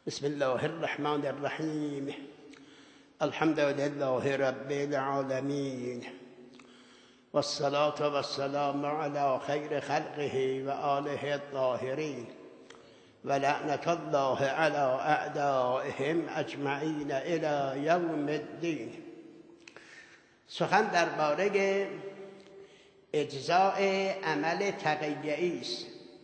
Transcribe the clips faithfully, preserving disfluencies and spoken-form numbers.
بسم الله الرحمن الرحیم. الحمد لله رب العالمین والصلاة والسلام على خیر خلقه و آله الطاهرین و لعنت الله على اعدائهم اجمعین الى یوم الدین. سخن درباره اجزاء عمل تقیه‌ای است.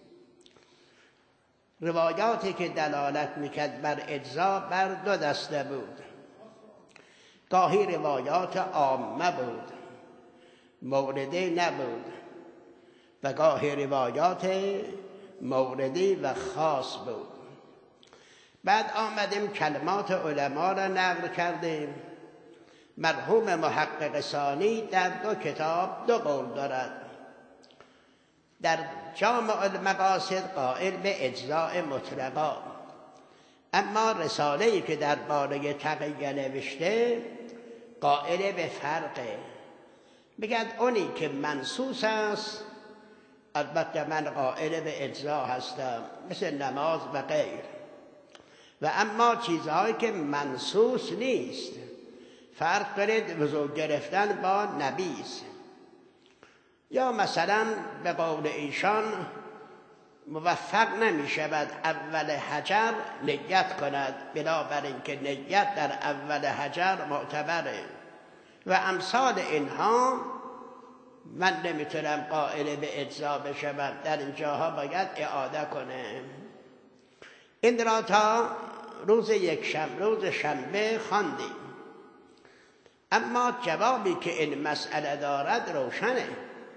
روایاتی که دلالت میکرد بر اجزا بر دو دسته بود. گاهی روایات عامه بود، موردی نبود، و گاهی روایات موردی و خاص بود. بعد آمدیم کلمات علما را نقل کردیم. مرحوم محقق ثانی در دو کتاب دو قول دارد. در جامع المقاصد قائل به اجزاء مطلقا، اما رساله‌ای که درباره تقیه نوشته قائل به فرقه. بگد اونی که منصوص است، البته من قائل به اجزا هستم، مثل نماز و غیر، و اما چیزهایی که منصوص نیست، فرق کنید وضو گرفتن با نبیذ. یا مثلا به قول ایشان موفق نمی شود اول حجر نیت کند، بنابراین که نیت در اول حجر معتبره و امثال اینها. من نمیتونم قائل به اجزا بشم، در این جاها باید اعاده کنه. این را تا روز یک شنبه روز شنبه خواندیم، اما جوابی که این مسئله دارد روشنه.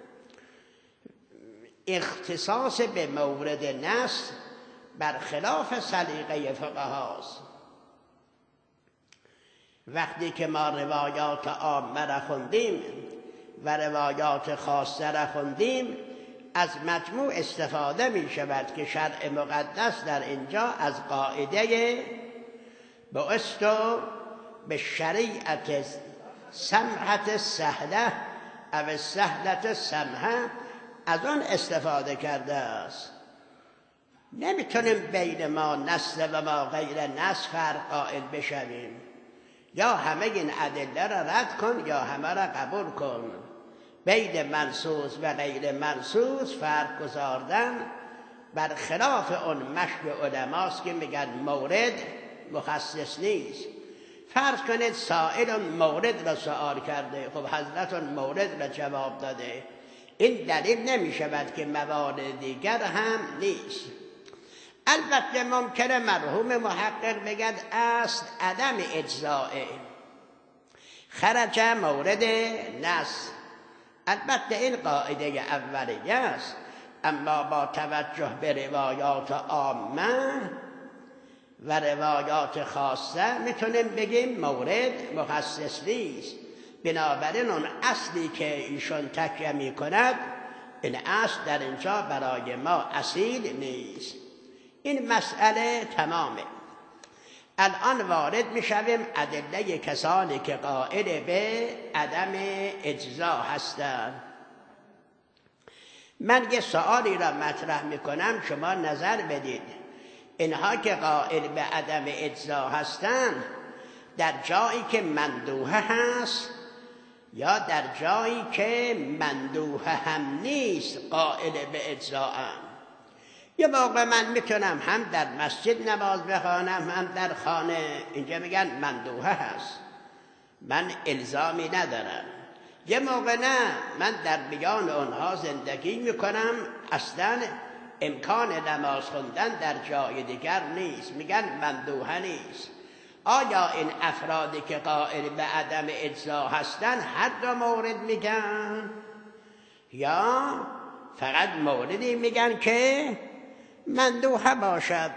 اختصاص به مورد نص برخلاف سلیقه فقهاست. وقتی که ما روایات عامه را خوندیم و روایات خاصه را خوندیم، از مجموع استفاده می شود که شرع مقدس در اینجا از قاعده بعثت به شریعت سمحت سهله او سهلت سمحه، از آن استفاده کرده است. نمیتونیم بین ما نص و ما غیر نص فرق قائل بشویم. یا همه این ادله را رد کن یا همه را قبول کن. بین منصوص و غیر منصوص فرق گذاردن برخلاف اون مشک علماست که میگن مورد مخصص نیست. فرض کنید سائل مورد را سوال کرده، خب حضرت مورد را جواب داده، این دلیل نمی شود که موارد دیگر هم نیست. البته ممکنه مرحوم محقق بگد اصل عدم اجزائه، خرج مورد نص. البته این قاعده اولیه است، اما با توجه به روایات عامه و روایات خاصه میتونیم بگیم مورد مخصص نیست. بنابراین اون اصلی که ایشون تکیه می کند، این اصل در اینجا برای ما اصیل نیست. این مسئله تمامه. الان وارد می شویم ادله کسانی که قائل به عدم اجزا هستند. من یه سؤالی را مطرح می کنم، شما نظر بدید. اینها که قائل به عدم اجزا هستند، در جایی که مندوحه هست یا در جایی که مندوحه هم نیست قائل به اجزا هم؟ یه موقع من میتونم هم در مسجد نماز بخوانم هم در خانه، اینجا میگن مندوحه هست، من الزامی ندارم. یه موقع نه، من در میان اونها زندگی میکنم، اصلا امکان نماز خوندن در جای دیگر نیست، میگن مندوحه نیست. آیا این افرادی که قائل به عدم اجزا هستند هر دو مورد میگن، یا فقط موردی میگن که مندوحه باشد؟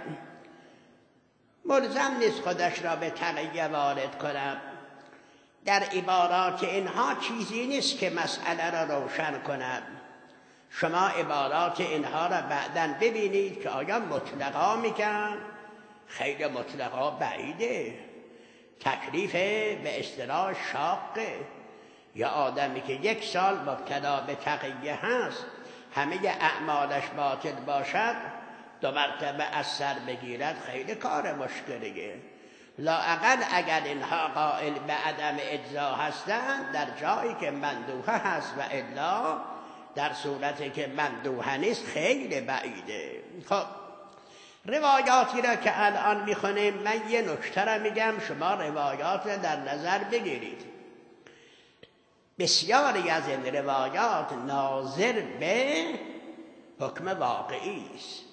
ملزم نیست خودش را به تقیه وارد کنم. در عبارات اینها چیزی نیست که مسئله را روشن کند. شما عبارات اینها را بعداً ببینید که آیا مطلقا میگن؟ خیلی مطلقا بعیده. تکلیف به اصطلاح شاقه. یا آدمی که یک سال مبتلا به تقیه هست، همه اعمالش باطل باشد، دو مرتبه از سر بگیرد خیلی کار مشکلیه. لااقل اگر اینها قائل به عدم اجزا هستند در جایی که مندوحه هست و الا در صورتی که مندوحه نیست خیلی بعیده. خب روایاتی را که الان میخونیم من یه نکته را میگم شما روایات را در نظر بگیرید. بسیاری از این روایات ناظر به حکم واقعی است.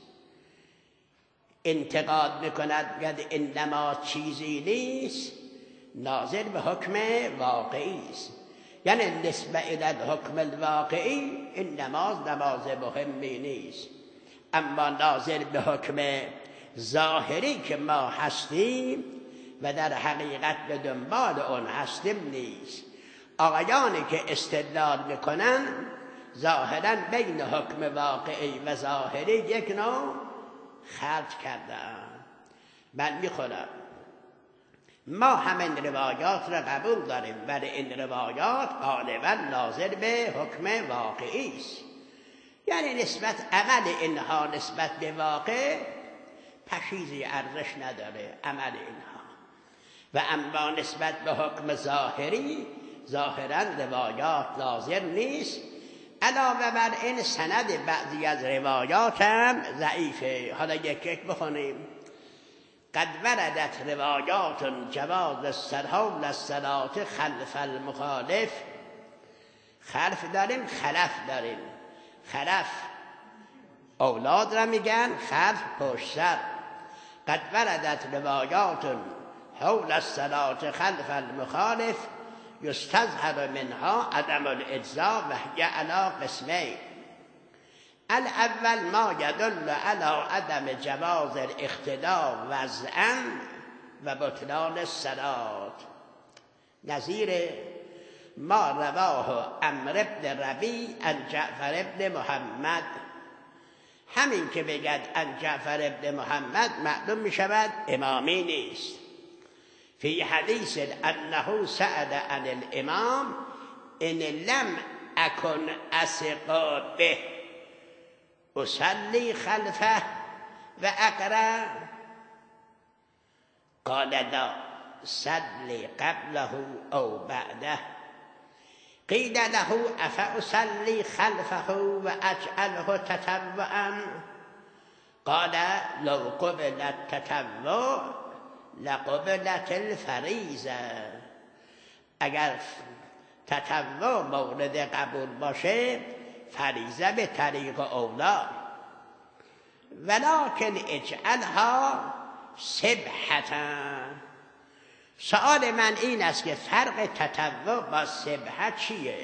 انتقاد میکند میگه این نماز چیزی نیست، ناظر به حکم واقعی است. یعنی نسبت الی حکم الواقعی این نماز نماز مهمی نیست، اما ناظر به حکم ظاهری که ما هستیم و در حقیقت به دنبال اون هستیم نیست. آقایانی که استدلال میکنن ظاهرا بین حکم واقعی و ظاهری یک نوع خلط کردن. من میخونم ما همین روایات را قبول داریم ولی این روایات غالبا ناظر به حکم واقعی است. یعنی نسبت عمل اینها نسبت به واقع پشیزی ارزش نداره عمل اینها، و اما نسبت به حکم ظاهری ظاهرا روایات ناظر نیست. علاوه بر این سند بعضی از روایات هم ضعیفه. حالا یک یک بخونیم. قد وردت روایات جواز السرحول الصلاة خلف المخالف. خلف داریم خلف داریم. خلف اولاد را میگن، خلف پشت سر. قد وردت روایات حول الصلاة خلف المخالف یستظهر منها عدم الاجزاء و هی علی قسمین. الاول ما یدل علی عدم جواز الاقتداء وضعا و بطلان الصلاة، نظیر ما رواه عمرو بن ربیع عن جعفر بن محمد. همین که بگد عن جعفر بن محمد معلوم می شود امامی نیست. فی حدیث انه سأل عن الامام ان لم اکن اثق به اصلی خلفه و اقرأ قال لا صلی قبله او بعده. قیل له افاصلی خلفه و اجعله تطوعا قال لو قبل التطوع لقبلت الفریضه. اگر تطوع مورد قبول باشه فریضه به طریق اولا، ولکن اجعلها سبحتا. سؤال من این است که فرق تطوع با سبحه چیه؟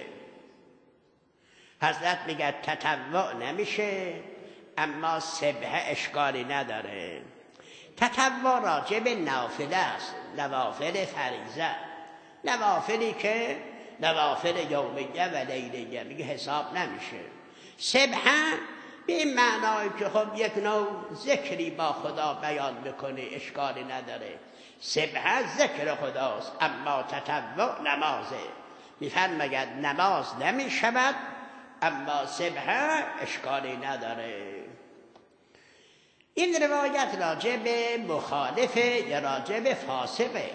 حضرت میگه تطوع نمیشه اما سبحه اشکالی نداره. تطوع راجع به نافله است، نوافل فریضه، نوافلی که نوافل یومیه و لیلیه میگه حساب نمیشه. سبحه به این معنایی که خب یک نوع ذکری با خدا بیان میکنه اشکالی نداره. سبحه ذکر خداست، اما تطوع نمازه. میفرماید نماز نمیشود اما سبحه اشکالی نداره. این روایت راجع به مخالفه یا راجع به فاسقه؟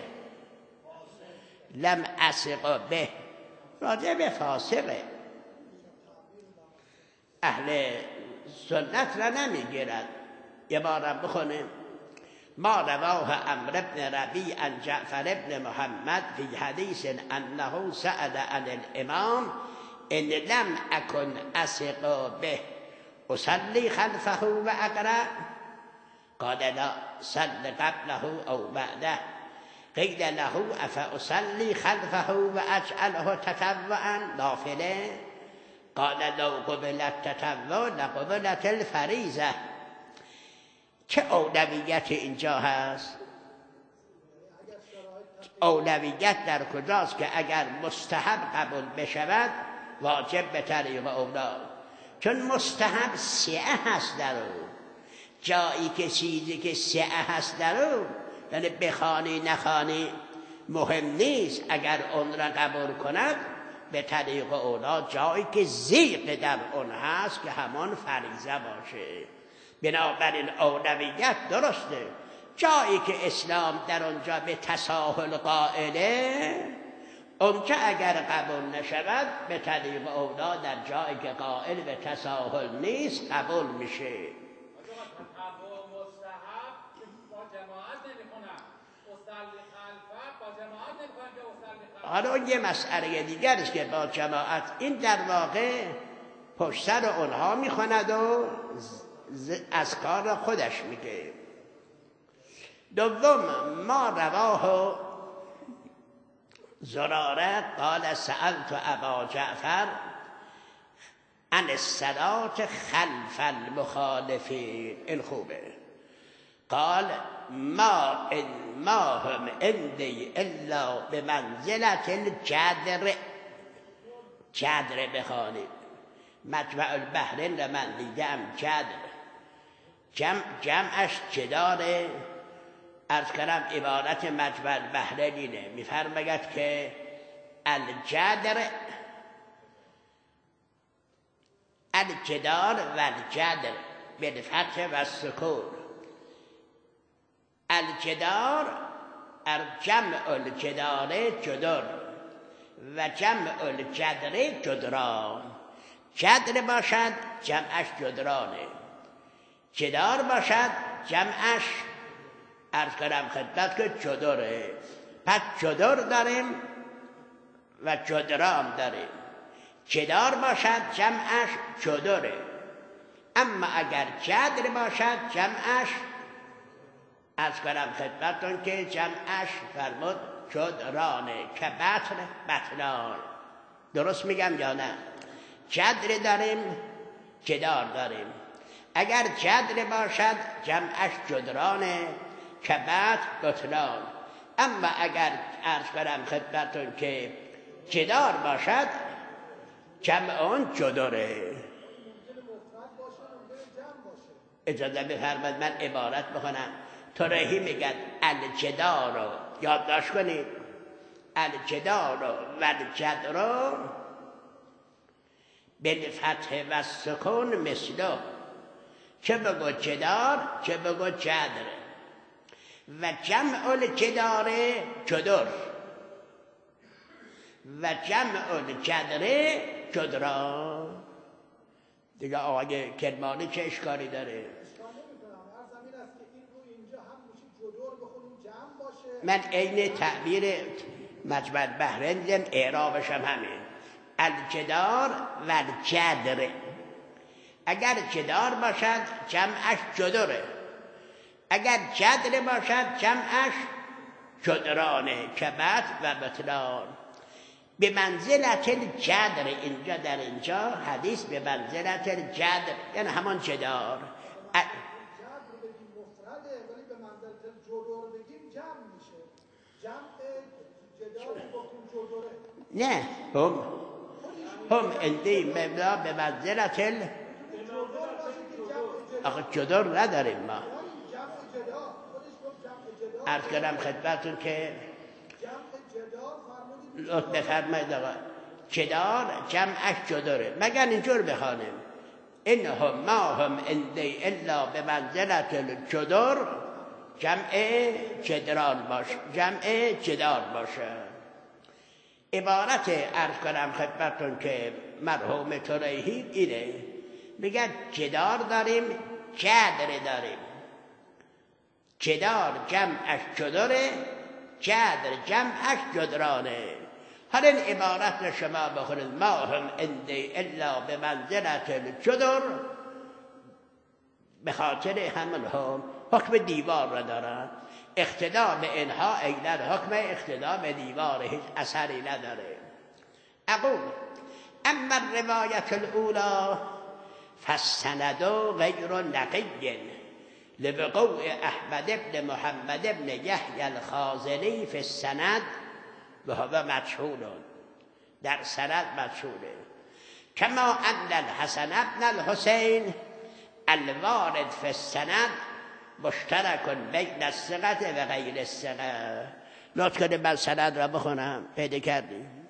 لم اثق به راجع به فاسقه. اهل سنت را نمیگیرد. یه بارم بخونیم. ما رواه عمرو بن ربیع عن جعفر بن محمد فی حدیث انه سأل عن الامام ان لم اکن اثق به اصلی خلفه و اقرأ قال لا صل قبله او بعده. قیل له افاصلی خلفه و اجعله تطوعا نافله قال لو قبل التطوع لقبلت الفریضه. چه اولویت اینجا هست؟ اولویت در کجاست که اگر مستحب قبول بشود واجب به طریق اولا، چون مستحب سعه هست در او. جایی که چیزی که سعه هست در او یعنی بخوانی نخوانی مهم نیست، اگر اون را قبول کند به طریق اولا. جایی که زیق در اون هست که همان فریضه باشه. بنابراین اولویت درسته. جایی که اسلام در اونجا به تساهل قائله، اونجا اگر قبول نشود به طریق اولا در جایی که قائل به تساهل نیست قبول میشه. حالا اون یه مسئله دیگر است که با جماعت، این در واقع پشت سر اونها میخواند و از کار خودش میگه. دوم، ما رواه زراره قال سألت ابا جعفر عن الصلاة خلف المخالفین. این خوبه. قال ما ان ما هم عندي الا بمنزلة الجدر. جدر بخوانید. مجمع البحرین رو من دیدم. جدر جمع جمعش جداره. عرض کردم عبارت مجمع البحرین اینه، میفرماید که الجدر الجدار و الجدر بالفتح و السکون. الجدار جمع الجدار جدر و جمع الجدر جدران. جدر باشد جمعش جدرانه، جدار باشد جمعش عرض کنم خدمت که جدره. پس جدر داریم و جدران داریم. جدار باشد جمعش جدره، اما اگر جدر باشد جمعش عرض کنم خدمتون که جمعش فرمود جدرانه که بطن بطنان. درست میگم یا نه؟ جدر داریم جدار داریم. اگر جدر باشد جمعش جدرانه که بطن بطنان، اما اگر عرض کنم خدمتون که جدار باشد جمع اون جدره. اجازه بفرمایید من عبارت بخونم. ترهی میگن الجدار رو یادداشت کنید. الجدار و الجدر بالفتح و السکون مثله. چه بگو جدار چه بگو جدر. و جمع الجدار جدر و جمع الجدر جدران. دیگه آقای کرمانی چه اشکالی داره؟ من عین تعبیر مجمع البحرین دیدم، اعرابش هم همین. الجدار و الجدر. اگر جدار باشد جمعش جدره، اگر جدر باشد جمعش جدرانه که بطن و بطنان. به منزلت الجدر، اینجا در اینجا حدیث به منزلت الجدر یعنی همان جدار. ا... نه هم هم اندی مبدا به منزلت ال آخه جدار نداریم ما. عرض کردم خدمتون که لطف بفرمایید آقا جدار جمعش جداره، مگر اینجور بخوانیم این هم ما هم اندی الا به منزلت الجدر جمع جدران باشه، جمع جدار باشه. عبارت عرض کنم خدمتون که مرحوم ترهی اینه، میگن جدار داریم جدر داریم. جدار جمعش جدره، جدر جمعش جدرانه. حالا این عبارت رو شما بخونید ما هم اندی الا به منزلت الجدر، به خاطر همون هم حکم دیوار را دارن. اقتدا به اینها ایلن حکم اقتدا به دیوار هیچ اثری نداره. اقول اما روایت الاولا فالسند غیر نقی لوقوع احمد بن محمد بن یحیی الخازنی فی السند و هو مجهول، در سند مجهوله. کما ان الحسن بن الحسین الوارد فی السند مشترک بین الثقة و غیر الثقة. لطف کنید من سند را بخونم، پیدا کردیم.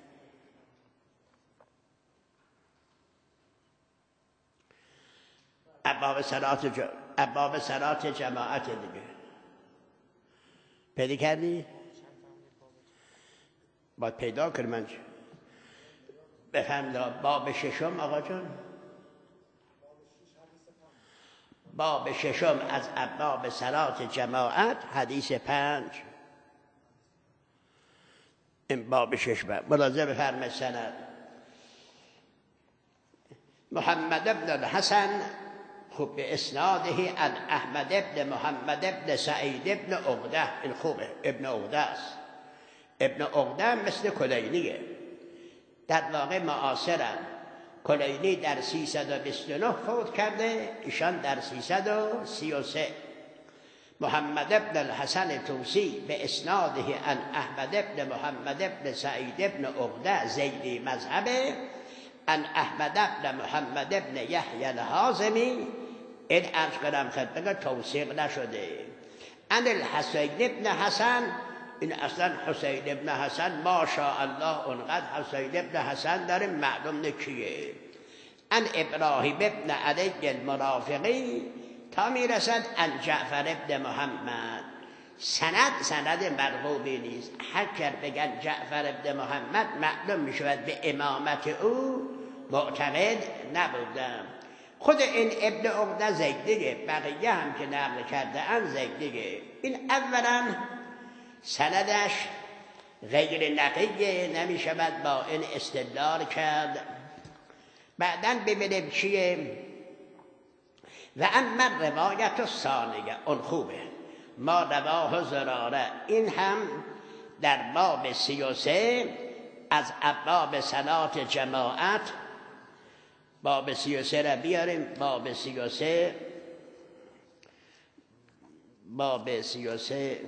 ابواب صلات باب صلات جماعت دیگه. پیدا کردی؟ باید پیدا کنم من. بفهمید باب ششم آقا جان. باب ششم از ابواب صلات جماعت حدیث پنج. این باب شش باب ملاحظه بفرمایید. سند محمد ابن الحسن خوب به اسناده عن احمد ابن محمد ابن سعید ابن عقده. این خوبه، ابن عقده است. ابن عقده مثل کلینیه، در واقع معاصرن. کلینی در سیصد و بیست و نه فوت کرده، ایشان در سیصد و سی و سه. محمد ابن الحسن توسی به اسناده عن احمد ابن محمد ابن سعید ابن عقده زیدی مذهبه، عن احمد ابن محمد ابن یحیی الحازمی. این عرض کنم خدمت توثیق نشده. عن الحسین ابن حسن، این اصلا حسین ابن حسن ماشاءالله اونقدر حسین ابن حسن داره معلوم نکیه. عن ابراهیم ابن علی المرافقی تا میرسد عن جعفر ابن محمد. سند سند مرغوبی نیست. هر که بگن جعفر ابن محمد معلوم میشود به امامت او معتقد نبودم. خود این ابن عقده زیدیه، بقیه هم که نقل کرده ان زیدیه. این اولا سندش غیر نقیه، نمی شود با این استدلال کرد. بعداً ببینیم چیه. و اما روایت ثانیه، اون خوبه، ما رواه زراره. این هم در باب سی و سه از ابواب صلات جماعت. باب سی و سه را بیاریم. باب سی و سه باب سی و سه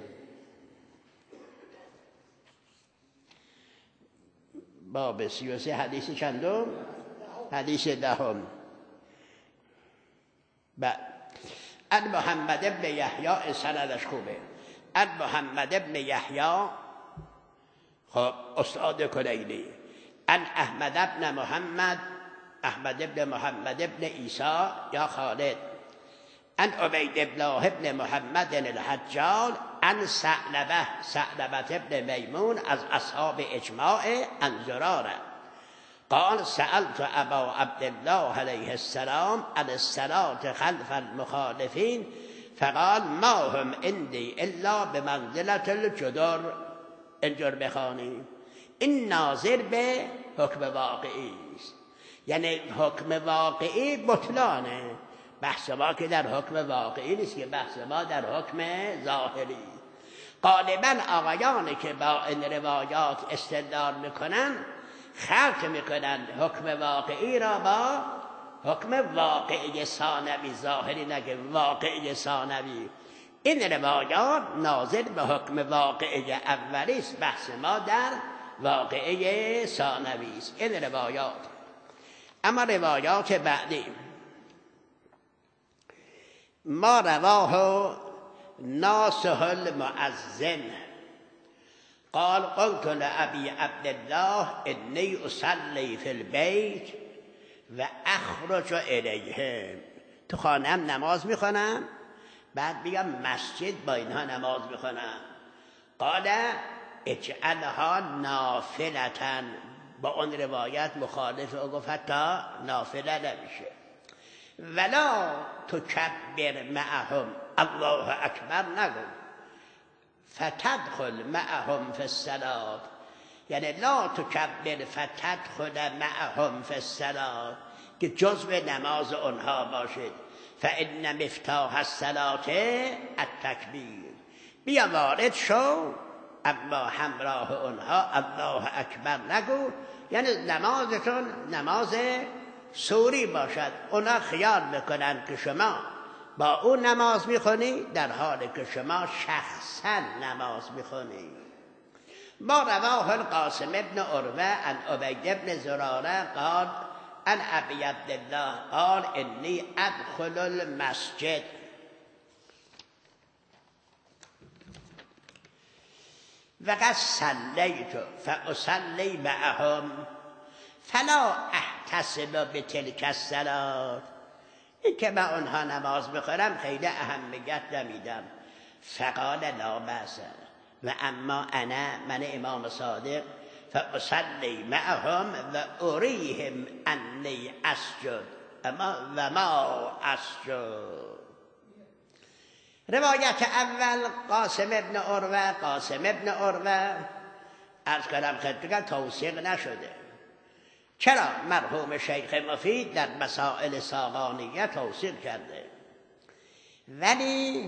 باب سی و سه حدیث چندم؟ حدیث دهم. بعد ان محمد ابن یحیی، سندش خوبه. ان محمد ابن یحیی، خب استاد کلینی. ان احمد ابن محمد، احمد ابن محمد ابن عیسی یا خالد. ان عبید الله ابن محمد الحجال. ان ثعلبه، ثعلبه ابن میمون از اصحاب اجماع. ان زراره قال سألت ابا عبدالله علیه السلام عن الصلاة خلف المخالفین فقال ما هم عندي الا بمنزلة الجدر. اینجور بخوانیم. این ناظر به حکم واقعی است، یعنی حکم واقعی بطلانه. بحث ما که در حکم واقعی نیست، که بحث ما در حکم ظاهری. غالبا آقایانی که با این روایات استدلال میکنن خلط میکنن حکم واقعی را با حکم واقعی ثانوی. ظاهری نگه، واقعی ثانوی. این روایات ناظر به حکم واقعی اولی است. بحث ما در واقعی ثانوی است این روایات. اما روایات بعدی ما رواه ناصح المؤذن قال قلت لأبي عبد الله إني أصلي في البيت و اخرج الیهم. تو خانم نماز میخونم، بعد بیام مسجد با اینها نماز میخونم. قال اجعلها نافلة. با اون روایت مخالف او گفت حتی نافله نمیشه. ولا تکبر معهم، الله اکبر نگو. فتدخل معهم فی الصلاة، یعنی لا تکبر فتدخل معهم فی الصلاة، که جزو نماز اونها باشد. فان مفتاح الصلاة التکبیر، بیا وارد شو اما همراه اونها الله اکبر نگو. یعنی نمازتون نماز سوری باشد. اونا خیال میکنن که شما با اون نماز میخونی، در حالی که شما شخصا نماز میخونی. ما رواه القاسم ابن عروه عن عبید ابن زراره قال عن ابی عبدالله قال انی ادخل المسجد وقد صلیت فاصلی معهم فلا احتسب بتلك الصلاة. این که من اونها نماز بخورم خیلی اهمیت نمیدم. فقال لا بأس و اما انا من امام صادق فاصلی معهم و اریهم انی اسجد اما و ما اسجد. روایت اول قاسم ابن عروه قاسم ابن عروه از کلام خدمت توثیق نشده. چرا؟ مرحوم شیخ مفید در مسائل ساقانیه توثیق کرده، ولی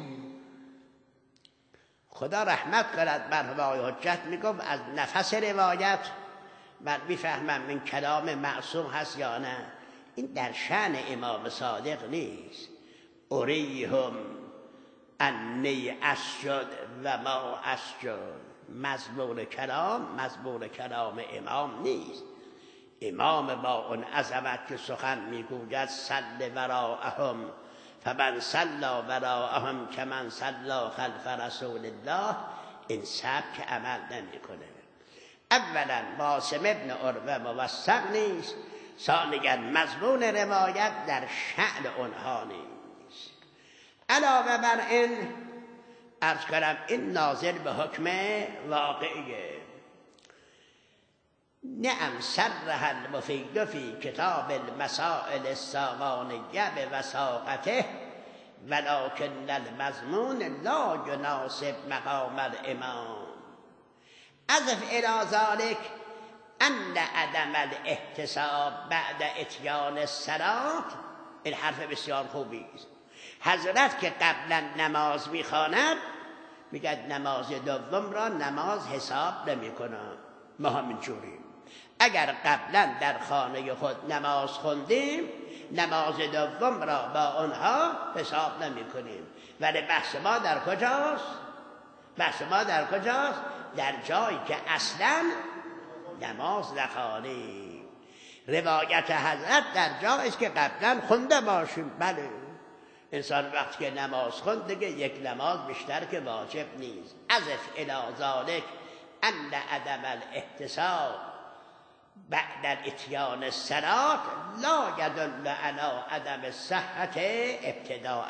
خدا رحمت کند بر روای حجت میگفت از نفس روایت من میفهمم این کلام معصوم هست یا نه. این در شأن امام صادق نیست. اریهم انی اسجد و ما اسجد. مضمون کلام مضمون کلام امام نیست. امام با اون عظمت که سخن میگوید صل وراءهم فمن صلا وراءهم کمن صلا خلف رسول الله، این سبک عمل نمیکنه. اولا قاسم ابن عروه موثق نیست، ثانیا مضمون روایت در شأن اونها نیست. علاوه بر این عرض کنم این ناظر به حکم واقعیه. نعم صرح المفید فی کتاب المسائل الساقانیه بوثاقته ولکن المضمون لا یناسب مقام الامام. اضف الی ذلك ان عدم الاحتساب بعد اتیان الصلاة، این حرف بسیار خوبی است. حضرت که قبلا نماز میخواند میگه نماز دوم را نماز حساب نمیکنم. ما همینجوری اگر قبلا در خانه خود نماز خوندیم نماز دوم را با آنها حساب نمی کنیم. ولی بحث ما در کجاست؟ بحث ما در کجاست؟ در جایی که اصلا نماز نخوانیم. روایت حضرت در جایی است که قبلا خونده باشیم. بله انسان وقتی که نماز خوند دیگه یک نماز بیشتر که واجب نیست. اضف الی ذلک ان عدم الاحتساب بعد اتیان الصلاة لا يدل على عدم صحت ابتداء.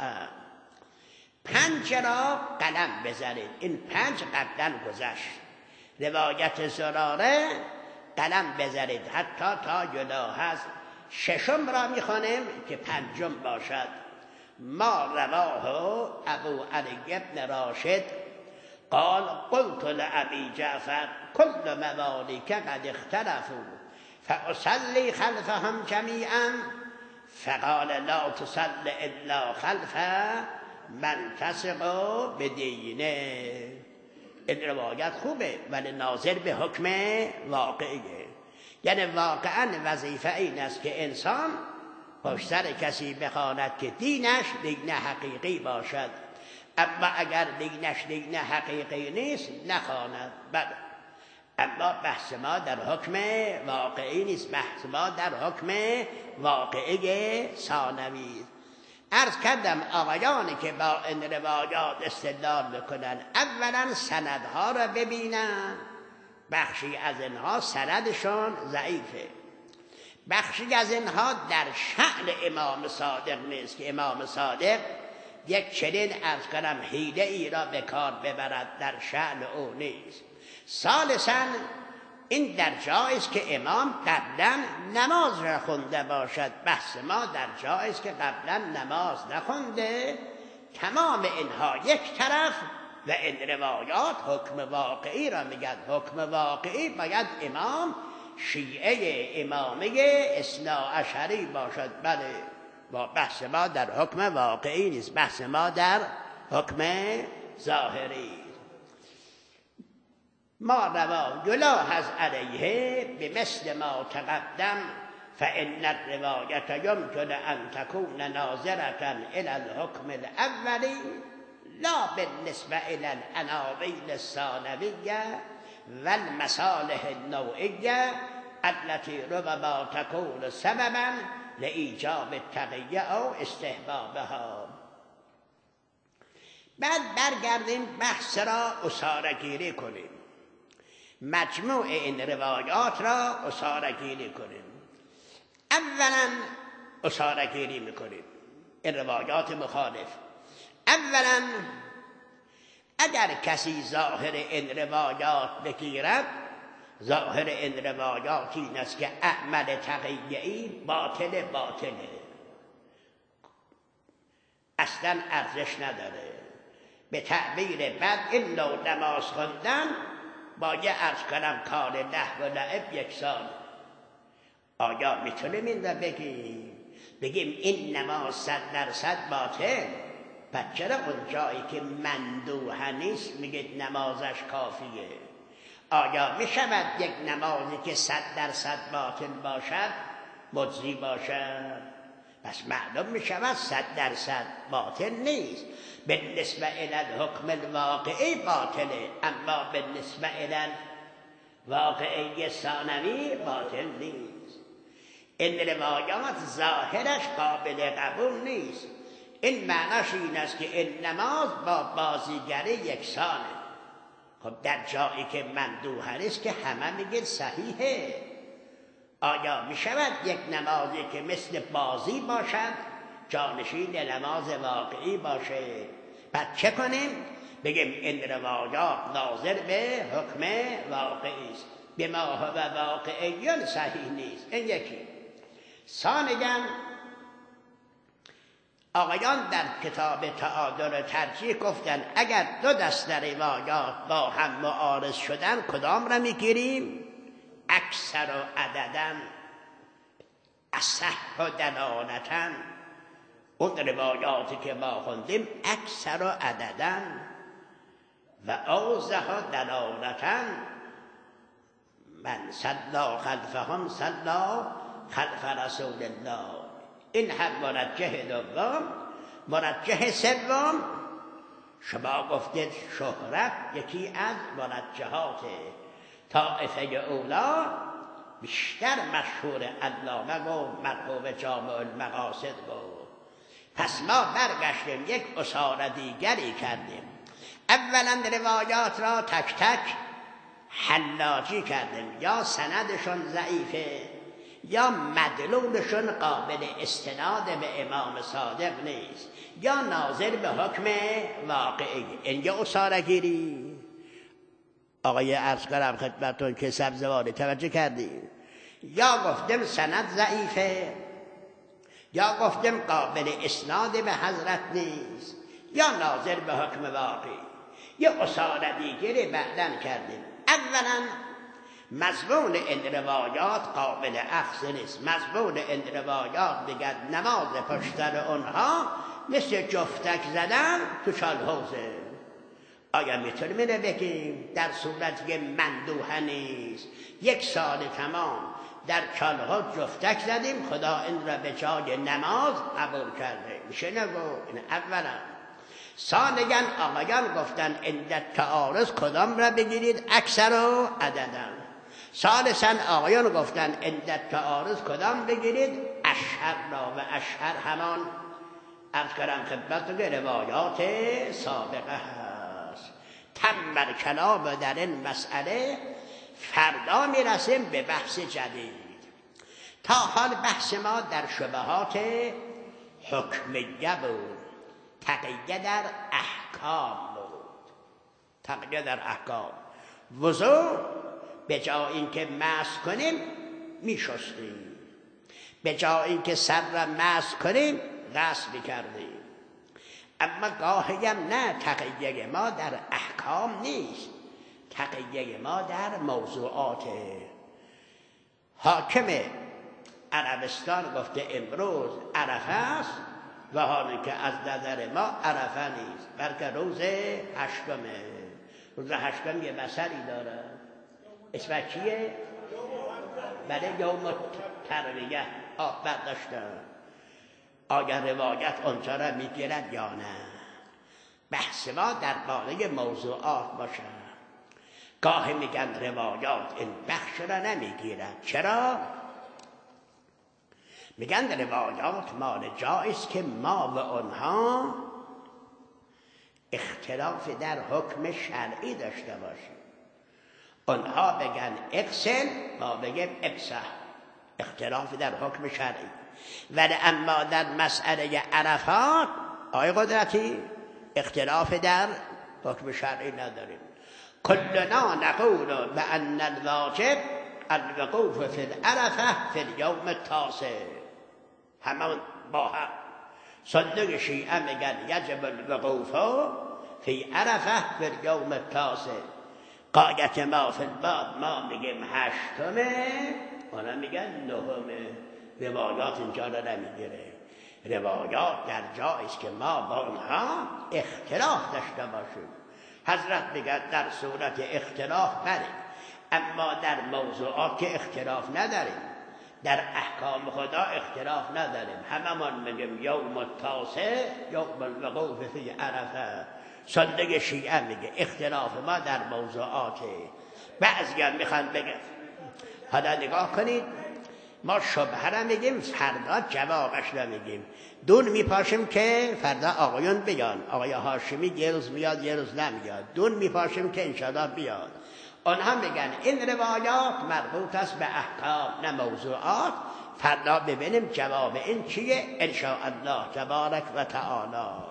پنج را قلم بزنید. این پنج قبلا گذشت. روایت زراره قلم بزنید حتی تا یلاحظ. ششم را میخوانیم که پنجم باشد. ما رواه ابو علی ابن راشد قال قلت لأبي جعفر كل ممالك قد اختلفوا فأصلي خلفهم جميعا فقال لا تصل إلا خلف من تثق بدینه. این روایت خوبه ولی ناظر به حکم واقعیه. یعنی واقعا وظیفه این است که انسان پشت سر کسی بخواند که دینش دین حقیقی باشد. اما اگر دینش دین حقیقی نیست نخواند. بله اما بحث ما در حکم واقعی نیست، بحث ما در حکم واقعی ثانوی. عرض کردم آقایانی که با این روایات استدلال بکنن اولا سندها را ببینن. بخشی از اینها سندشون ضعیفه، بخشی از اینها در شأن امام صادق نیست که امام صادق یک چنین عرض کنم حیله ای را به کار ببرد، در شأن او نیست. ثالثاً این در جایی است که امام قبلا نماز را خونده باشد. بحث ما در جایی است که قبلا نماز نخونده. تمام اینها یک طرف و این روایات حکم واقعی را میگن. حکم واقعی باید امام شیعه امامه اثنا عشری باشد. بله با بحث ما در حکم واقعی نیست، بحث ما در حکم ظاهری. ما روا یلاحظ علیه بمثل ما تقدم فإن الروایت یمکن ان تکون ناظرة الی الحکم الاولی لا بالنسبه الی العناوین الثانویه والمصالح النوعیه التي ربما تكون سببا لإیجاب التقیه او استحبابها. بعد برگردیم بحث را اساره‌گیری کنیم، مجموع این روایات را اساره‌گیری کنیم. اولا اساره‌گیری میکنیم این روایات مخالف. اولا اگر کسی ظاهر این روایات بگیرد، ظاهر این روایات این است که اعمال تقیه‌ای باطل باطله، اصلا ارزش نداره. به تعبیر بعد این نوع نماز خوندن با یه عرض کنم کار لهو و لعب یک سال. آیا میتونیم این را بگیم بگیم این نماز صد درصد باطل؟ پس چرا اون جایی که مندوحه نیست میگید نمازش کافیه؟ آیا میشود یک نمازی که صد درصد باطل باشد مجزی باشد؟ پس معلوم میشود صد درصد باطل نیست. بالنسبه الی الحکم الواقعی باطله، اما بالنسبه الی واقعی ثانوی باطل نیست. این روایات ظاهرش قابل قبول نیست. این معناش این است که این نماز با بازیگری یکسانه. خب در جایی که مندوحه است که همه میگن صحیحه. آیا می شود یک نمازی که مثل بازی باشد جانشین نماز واقعی باشه؟ پس چه کنیم؟ بگیم این روایات ناظر به حکم واقعی است، به ما هو واقعی صحیح نیست. این یکی. ثانیاً آقایان در کتاب تعادل و ترجیح گفتن اگر دو دست روایات با هم معارض شدن کدام را میگیریم؟ اکثر و عددن اصح و دلالتن. اون روایاتی که ما خوندیم اکثر و عددن و اوضح و دلالتن. من صلا خلفهم صلا خلف رسول الله. این هم مرجح دوم. مرجح سوم شما گفتید شهرت یکی از مرجحات طائفه اولا بیشتر مشهور علامه و مرحوم جامع المقاصد بود. پس ما برگشتیم یک اصاره دیگری کردیم. اولا روایات را تک تک حلاجی کردیم، یا سندشون ضعیفه یا مدلولشون قابل استناد به امام صادق نیست، یا ناظر به حکم واقعی. این یه اصاره گیری. آقای عرض کنم خدمتون که سبزواری توجه کردیم. یا گفتیم سند ضعیفه، یا گفتیم قابل اسناد به حضرت نیست، یا ناظر به حکم واقعی. یه اصاره دیگری بعدن کردیم. اولا مضمون این روایات قابل اخذ نیست. مضمون این روایات دیگر نماز پشتر اونها مثل جفتک زدن تو چالحوزه. آیا میتونیم اینو بگیم در صورتی که مندوحه نیست یک سال تمام در چالحوز جفتک زدیم خدا این را به جای نماز قبول کرده؟ میشه نگو. این اولا. ثانیاً آقایان گفتن عند تعارض کدام را بگیرید؟ اکثر و عددن. ثالثاً آقایان گفتن عند تعارض کدام بگیرید؟ اشهر را. و اشهر همان از کرم خدمت که روایات سابقه هست. تم کلام در این مسئله. فردا میرسیم به بحث جدید. تا حال بحث ما در شبهات حکمیه بود، تقیه در احکام بود. تقیه در احکام. وضو به جای اینکه مسح کنیم میشستیم، به جای اینکه سر را مسح کنیم غسل میکردیم. اما گاهی هم نه، تقیه ما در احکام نیست، تقیه ما در موضوعات. حاکم عربستان گفته امروز عرفه است و حالی که از نظر ما عرفه نیست، بلکه روز هشتمه. روز هشتم یه مسئله داره، اسمش چیه؟ بله یوم ترویه. آه برداشتن. آیا روایت اونجا را میگیرد یا نه؟ بحث ما در باره موضوعات باشه. گاهی میگن روایات این بخش را نمیگیرد. چرا؟ میگن روایات مال جایست که ما و اونها اختلاف در حکم شرعی داشته باشیم. اونها بگن اغسل، ما بگیم امسح. اختلاف در حکم شرعی. ولی اما در مسئله عرفات آقای قدرتی اختلاف در حکم شرعی نداریم. کلنا نقول بأن الواجب الوقوف فی العرفه فی اليوم التاسع. همون با هم صندوق شیعه میگن یجب الوقوف فی عرفه فی اليوم التاسع. قایت ما فی الباب ما میگیم هشتمه، اونا میگن نهمه. روایات اینجا رو نمیگیره. روایات در جایی است که ما با اونها اختلاف داشته باشیم. حضرت میگن در صورت اختلاف بله، اما در موضوعات که اختلاف نداریم، در احکام خدا اختلاف نداریم. هممون میگیم یوم التاسع یوم الوقوف فی عرفه. صندوق شیعه میگه اختلاف ما در موضوعاته. بعضی‌ها میخوان بگن حالا نگاه کنید، ما شبهه را میگیم فردا جوابش را میگیم. دون میپاشیم که فردا آقایون بیان، آقای هاشمی یه روز میاد یه روز نمیاد. دون میپاشیم که انشاءالله بیاد. آنها میگن این روایات مربوط است به احکام نه موضوعات. فردا ببینیم جواب این چیه انشاءالله تبارک و تعالی.